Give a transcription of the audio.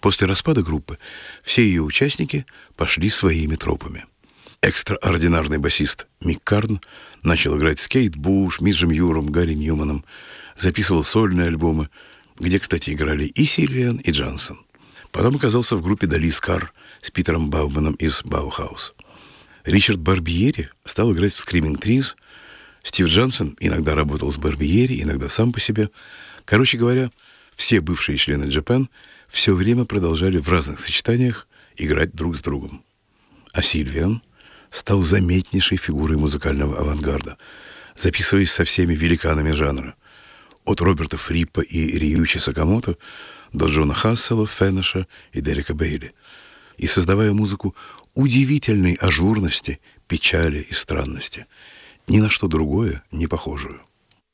После распада группы все ее участники пошли своими тропами. Экстраординарный басист Мик Карн начал играть с Кейт Буш, Миджем Юром, Гарри Ньюманом, записывал сольные альбомы, где, кстати, играли и Сильвиан, и Джонсон. Потом оказался в группе Далис Карр с Питером Бауманом из Баухаус. Ричард Барбиери стал играть в Screaming Trees. Стив Джонсон иногда работал с Барбиери, иногда сам по себе. Короче говоря, все бывшие члены Japan все время продолжали в разных сочетаниях играть друг с другом. А Сильвиан стал заметнейшей фигурой музыкального авангарда, записываясь со всеми великанами жанра. От Роберта Фриппа и Рьюичи Сакамото до Джона Хассела, Фенеша и Дерека Бейли. И создавая музыку удивительной ажурности, печали и странности, ни на что другое не похожую.